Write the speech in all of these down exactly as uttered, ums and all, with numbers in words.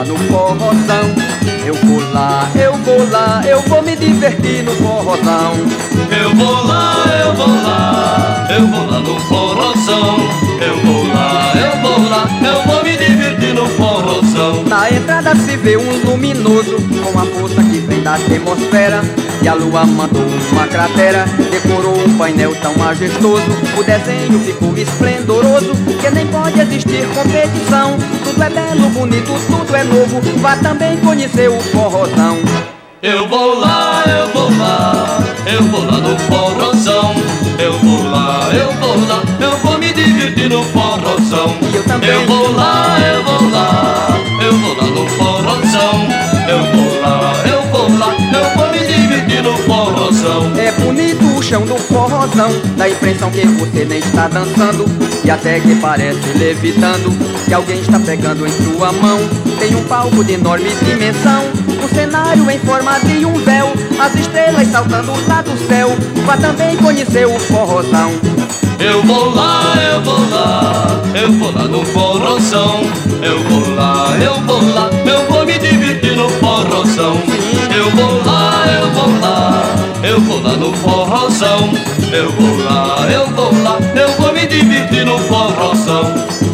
lá no forrozão. Eu vou lá, eu vou lá, eu vou me divertir no forrozão. Eu vou lá, eu vou lá, eu vou lá no forrozão. Eu vou lá, eu vou lá, eu vou me divertir no forrozão. Na entrada se vê um luminoso, com a força que vem da atmosfera. E a lua mandou uma cratera, decorou um painel tão majestoso. O desenho ficou esplendoroso, que nem pode existir competição. Tudo é belo, bonito, tudo é novo. Vá também conhecer o forrozão. Eu vou lá, eu vou lá, eu vou lá no forrozão. Eu vou lá, eu vou lá, eu vou me divertir no forrozão. E eu também. Eu vou lá, eu vou lá, eu vou lá no forrozão. Eu vou lá, eu vou lá, eu vou me divertir no forrozão. É bonito o chão do forrozão, dá a impressão que você nem está dançando, e até que parece levitando, que alguém está pegando em sua mão. Tem um palco de enorme dimensão, um cenário em forma de um véu, as estrelas saltando lá do céu. Vá também conhecer o forrozão. Eu vou lá, eu vou lá, eu vou lá no forrozão. Eu vou lá, eu vou lá, eu vou me divertir no forrozão. Eu vou lá, eu vou lá, eu vou lá no forrozão. Eu vou lá, eu vou lá, eu vou me divertir no forrozão.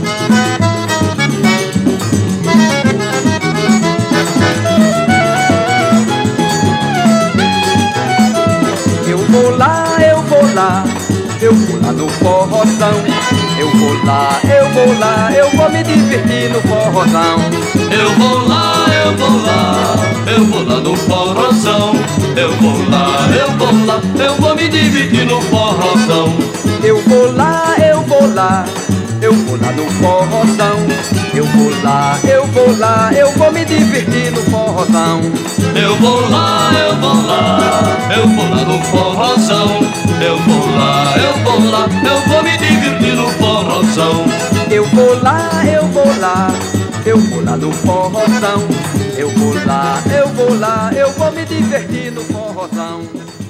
Eu vou lá, eu vou lá, eu vou lá no forrozão. Eu vou lá, eu vou lá, eu vou me divertir no forrozão. Eu vou lá, eu vou lá, eu vou lá no forrozão. Eu vou lá, eu vou lá, eu vou me divertir no forrozão. Eu vou lá, eu vou lá, eu vou lá no forrozão. Eu vou lá, eu vou lá, eu vou me divertir no forrozão. Eu vou lá, eu vou lá, eu vou lá no forrozão. Eu vou lá, eu vou lá, eu vou me divertir no forrozão. Eu vou lá, eu vou lá, eu vou lá no forrozão. Eu vou lá, eu vou lá, eu vou me divertir no forrozão.